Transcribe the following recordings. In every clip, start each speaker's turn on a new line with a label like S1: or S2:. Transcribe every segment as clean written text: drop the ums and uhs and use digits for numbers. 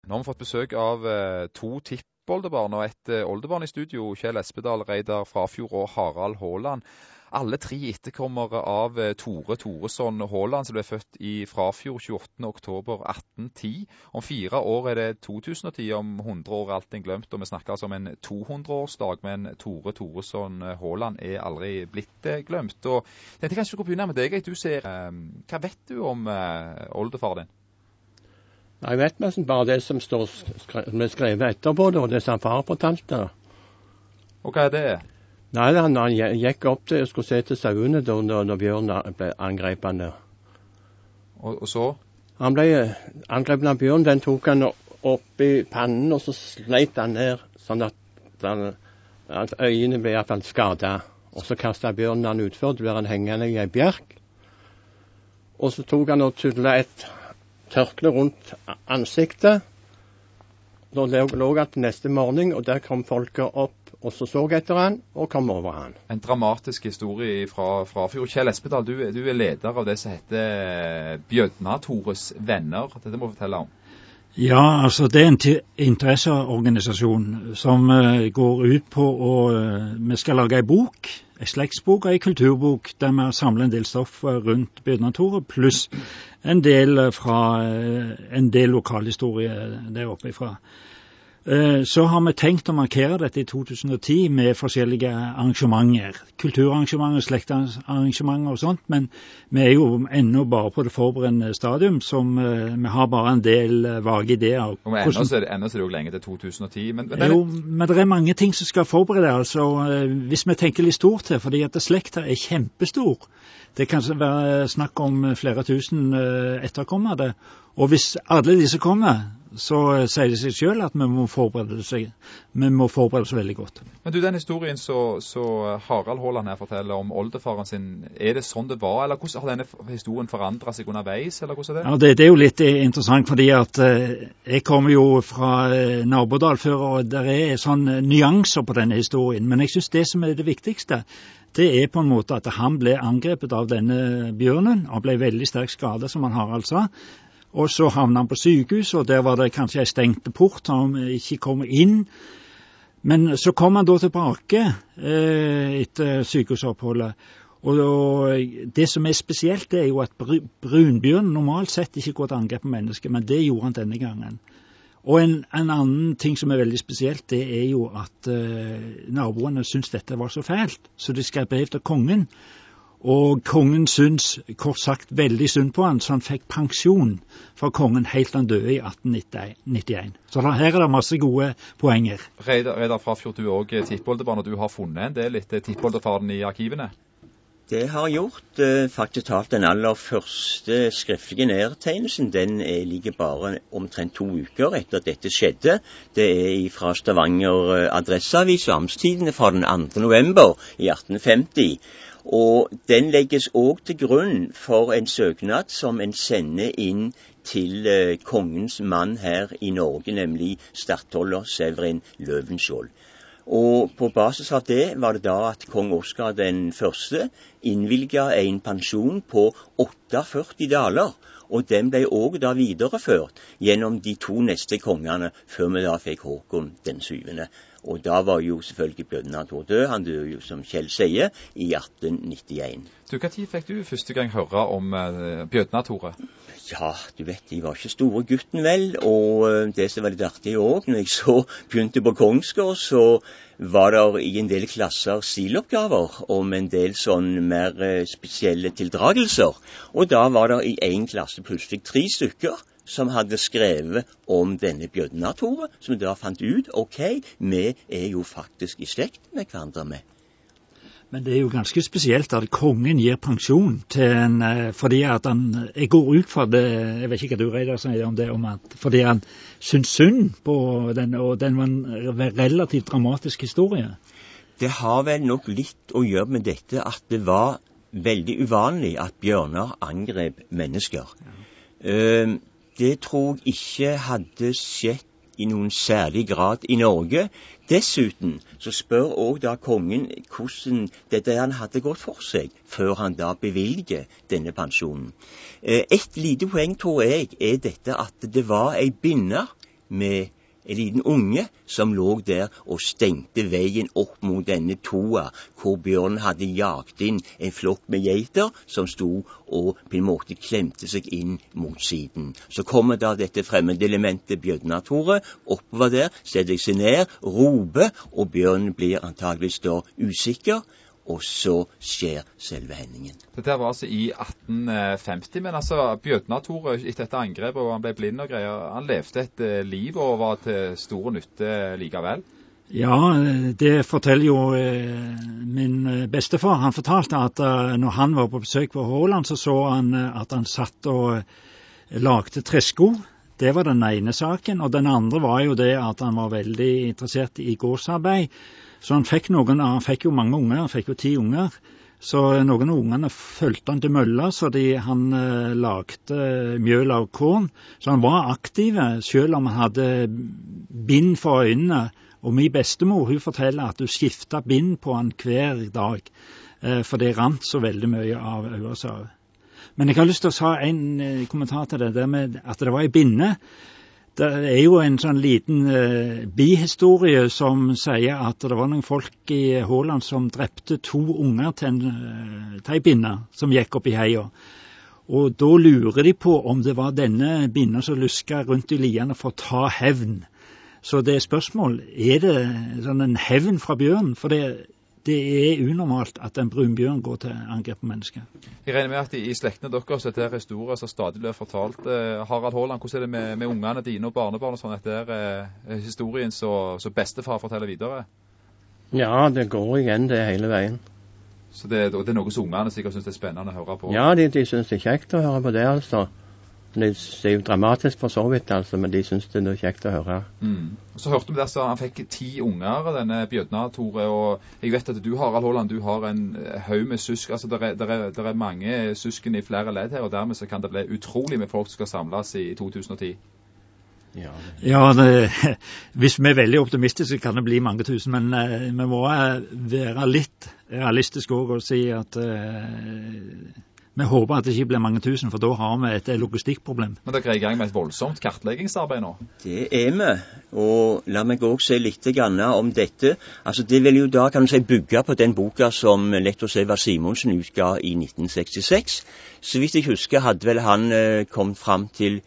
S1: Nå har vi fått besøk av to tippoldebarn og et oldebarn i studio, Kjell Espedal, Reidar Frafjord og Harald Haaland. Alle tre etterkommere av Tore Toresson Haaland, som ble født i Frafjord 28. oktober 1810. Om 4 år det 2010, om 100 år alt en glemt, og vi snakker altså om en 200-årsdag, men Tore Toresson Haaland aldri blitt glemt. Og jeg tenkte kanskje vi kunne begynne med deg, du ser, hva vet du om oldefar din?
S2: Jeg vet nesten bare det som står skrevet etterpå, og det som far fortalte.
S1: Og hva det?
S2: Nei, han gikk opp til og skulle se til sauene da bjørnen ble angrepende.
S1: Og så?
S2: Han ble angrepet av bjørnen, den tok han opp i pannen, og så sleit han ned, sånn at øynene ble i hvert fall skadet. Og så kastet bjørnen han utfor, så ble han hengende i en bjerk. Og så tok han og tullet et tørkle rundt ansiktet. Da lå han til neste morgen, og der kom folket opp, og så etter han, og kom over han. En
S1: dramatisk historie fra Frafjord. Kjell Espedal, du leder av det som heter Bjørnatores venner. Dette må du fortelle om.
S3: Ja, altså det en interesseorganisasjon som går ut på vi skal lage en bok, en slektsbok og en kulturbok, der vi samler en del stoff rundt Bjørnatore, pluss en del fra en del lokalhistorie der oppe ifra. Så har vi tenkt å markere dette i 2010 med forskjellige arrangementer, kulturarrangementer, slektarrangementer og sånt, men vi jo ennå bare på det forberedende stadium, som vi har bare en del vage ideer.
S1: Og ennå så det jo lenge til 2010. Men
S3: det mange ting som skal forberede, altså hvis vi tenker litt stort her, fordi at slekta kjempestor. Det kan være snakk om flere tusen etterkommere, og hvis alle disse kommer, så sier det seg selv at vi må forberede oss veldig godt.
S1: Men du, den historien så Harald Haaland her forteller om oldefaren sin, det sånn det var, eller hvordan har denne historien forandret seg underveis, eller hvordan det?
S3: Ja, det jo litt interessant, fordi at jeg kommer jo fra Nabodal før, og det sånn nyanser på denne historien, men jeg synes det som det viktigste, det på en måte at han ble angrepet av denne bjørnen, og ble veldig sterkt skadet, som han Harald sa. Og så havnet han på sykehus, og der var det kanskje en stengte port, så han ikke kom inn. Men så kom han da tilbake etter sykehusoppholdet. Og det som spesielt, det jo at brunbjørn normalt sett ikke går til angrep på mennesker, men det gjorde han denne gangen. Og en annen ting som veldig spesielt, det jo at naboene syntes dette var så fælt, så de skrev brev til kongen. Og kongen syns kort sagt veldig synd på han, så han fikk pensjon fra kongen helt han døde i 1891. Så her det masse gode poenger.
S1: Reidar Frafjord, du også tippoldebarn, og du har funnet en del etter tippoldefaren i arkivene?
S4: Det har gjort faktisk talt den aller første skriftlige nedtegnelsen. Den ligger bare omtrent 2 uker etter at dette skjedde. Det fra Stavanger Adresseavis og Amtstidene fra den 2. november i 1850. Og den legges også til grunn for en søknad som en sender inn til kongens mann her i Norge, nemlig stattholder Severin Løvenskiold. Og på basis av det var det da at kong Oskar den første innvilget en pensjon på 48 daler, og den ble også da videreført gjennom de 2 neste kongene, før vi da fikk Håkon den 7. Og da var jo selvfølgelig Bjørnatore død. Han døde jo, som Kjell sier, i 1891.
S1: Du, hva tid fikk du første gang høre om Bjørnatore?
S4: Ja, du vet, jeg var ikke store gutten vel, og det som var litt artig også, når jeg så begynte på Kongsgård, så var det i en del klasser stiloppgaver om en del sånn mer spesielle tildragelser. Og da var det i en klasse plutselig 3 stykker som hadde skrevet om denne Bjørnatore, som da fant ut, vi jo faktisk i slekt med hverandre med.
S3: Men det jo ganske spesielt at kongen gir pensjon til en, fordi at jeg går ut fra det, jeg vet ikke hva du Reidar sier om det, fordi han syns synd på den, og den var en relativt dramatisk historie.
S4: Det har vel nok litt å gjøre med dette at det var veldig uvanlig at bjørner angrep mennesker. Ja. Det tror jeg ikke hadde skjedd i noen særlig grad i Norge. Dessuten så spør også da kongen hvordan dette han hadde gått for seg, før han da bevilger denne pensjonen. Et lite poeng tror jeg dette at det var en binne med en liten unge som lå der og stengte veien opp mot denne toa, hvor bjørnen hadde jagt inn en flokk med geiter som sto og på en måte klemte seg inn mot siden. Så kommer da dette fremmede elementet Bjørnatore oppover der, setter seg ned, roper, og bjørnen blir antageligvis da usikker, og så skjer selve hendingen.
S1: Dette var altså i 1850, men altså Bjørnatore etter dette angrepet, og han ble blind og greier, han levde et liv og var til store nytte likevel.
S3: Ja, det forteller jo min bestefar. Han fortalte at når han var på besøk på Håland, så han at han satt og lagde tresko. Det var den ene saken, og den andre var jo det at han var veldig interessert i gårdsarbeid. Så han fikk jo mange unger, han fikk jo 10 unger. Så noen av ungene følte han til mølla, så han lagde mjøl av korn. Så han var aktiv, selv om han hadde bind for øynene. Og min bestemor, hun forteller at hun skiftet bind på han hver dag, for det rant så veldig mye av øyne. Men jeg har lyst til å ha en kommentar til det der med at det var i binde. Det er jo en sånn liten bihistorie som sier at det var noen folk i Håland som drepte 2 unger til en binne som gikk opp i heia. Og da lurer de på om det var denne binna som luska rundt i liene for å ta hevn. Så det er spørsmål, er det sånn en hevn fra bjørnen? For det er unormalt at en brunbjørn går til angrep på mennesker.
S1: Jeg regner med at i slektene deres dette er historier som stadig blir fortalt. Harald Håland, hvordan er det med ungene dine og barnebarn og sånn? Dette er historien så bestefar forteller videre?
S2: Ja, det går igjen det hele veien.
S1: Så det er noe som ungene sikkert synes det er spennende å høre på?
S2: Ja, de synes det er kjekt å høre på det, altså. Det er jo dramatisk for så vidt, altså, men de synes det er kjekt å høre.
S1: Og så hørte vi der, så han fikk 10 unger, denne Bjørnatore, og jeg vet at du, Harald Håland, du har en haug med søsken. Altså, der er mange søsken i flere ledd her, og dermed så kan det bli utrolig med folk som skal samles i 2010.
S3: Ja, hvis vi er veldig optimistiske kan det bli mange tusen, men vi må være litt realistiske også og si at vi håper at det ikke blir mange tusen, for da har vi et logistikkproblem.
S1: Men dere er i gang med et voldsomt kartleggingsarbeid nå?
S4: Det er vi, og la meg også si litt om dette. Altså, det vil jo da, kan du si, bygge på den boka som Lektor Sevard Simonsen utga i 1966. Så vidt jeg husker, hadde vel han kommet fram til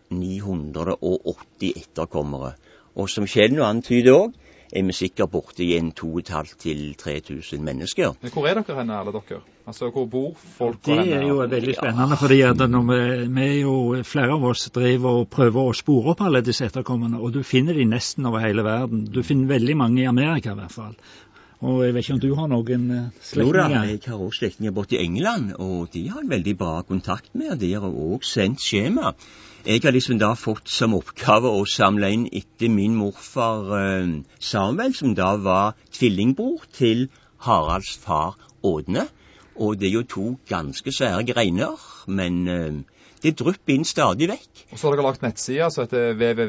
S4: 980 etterkommere. Og som Kjell nå antyder også, er vi sikkert borte i 2.500 til 3.000 mennesker.
S1: Men hvor er dere henne, alle dere? Altså, hvor bor folk?
S3: Det er jo veldig spennende, fordi at når vi er jo, flere av oss driver og prøver å spore opp alle disse etterkommerne, og du finner de nesten over hele verden. Du finner veldig mange i Amerika i hvert fall. Og jeg vet ikke om du har noen slektninger?
S4: Jo da, jeg har også slektninger borte i England, og de har en veldig bra kontakt med, og de har også sendt skjema. Jeg har liksom da fått som oppgave å samle inn etter min morfar Samuel, som da var tvillingbror til Haralds far Ådne. Og det er jo 2 ganske svære greiner, men det drypper inn stadig vekk.
S1: Og så har dere lagt nettsida, så heter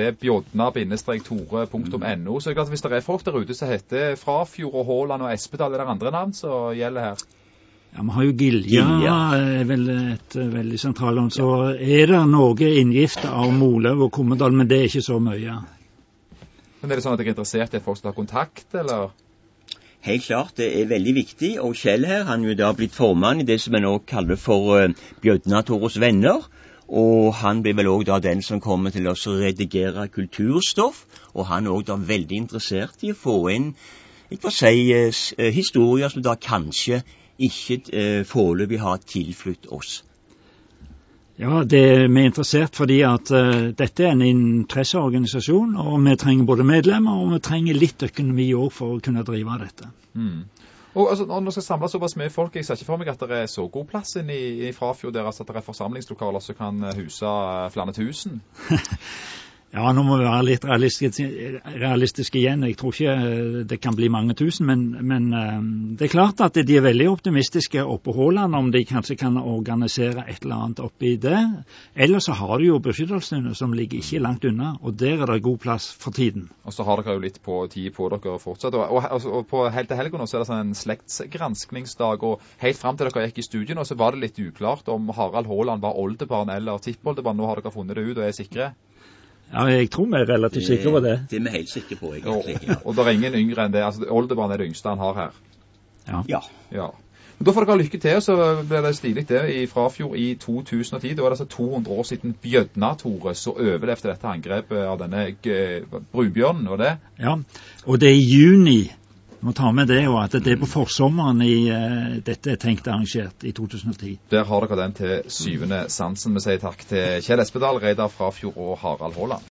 S1: www.bjodna-tore.no. Så jeg vet, hvis det er folk der ute som heter Frafjord og Håland og Espedal, er det andre navn som gjelder her?
S3: Ja, vi har jo Gilja, er vel et veldig sentralt, så er det noe inngift av Moløv og Kommedal, men det er ikke så mye.
S1: Men er det sånn at dere er interessert i at folk skal ha kontakt, eller?
S4: Helt klart, det er veldig viktig, og Kjell her, han er jo da blitt formann i det som jeg nå kaller for Bjørnatores venner, og han blir vel også da den som kommer til å redigere kulturstoff, og han er også da veldig interessert i å få inn, jeg får si, historier som da kanskje ikke foreløpig har tilflytt oss.
S3: Ja, vi er interessert fordi at dette er en interesseorganisasjon, og vi trenger både medlemmer, og vi trenger litt økonomi også for å kunne drive dette.
S1: Og altså, når det skal samles såpass mye folk, jeg ser ikke for meg at det er så god plass inn i Frafjord deres, at det er forsamlingslokaler som kan huse flere tusen.
S3: Ja, nå må vi være litt realistiske igjen. Jeg tror ikke det kan bli mange tusen, men det er klart at de er veldig optimistiske oppe på Håland om de kanskje kan organisere et eller annet oppi det. Eller så har de jo Børsjedalstunet som ligger ikke langt unna, og der er det god plass for tiden.
S1: Og så har dere jo litt tid på dere fortsatt. Og på helt til helgen så er det sånn en slektsgranskningsdag, og helt frem til dere gikk i studien, så var det litt uklart om Harald Håland var oldebarn eller tippoldebarn. Nå har dere funnet det ut og er sikre.
S3: Ja, jeg tror vi er relativt sikre på det.
S4: Det er vi helt sikre på, egentlig. Ja.
S1: Og det er ingen yngre enn det. Altså, Oldebarn er det yngste han har her.
S4: Ja.
S1: Ja. Men da får dere ha lykke til, så blir det stilig det i Frafjord i 2010. Da var det altså 200 år siden Bjødna-Tore så overlevde dette angrepet av denne brubjørnen, og det?
S3: Ja, og det er i juni. Må ta med det, og at det er på forsommeren i dette er tenkt arrangert i 2010.
S1: Der har dere den til syvende sansen. Vi sier takk til Kjell Espedal, Reidar Frafjord og Harald Håland.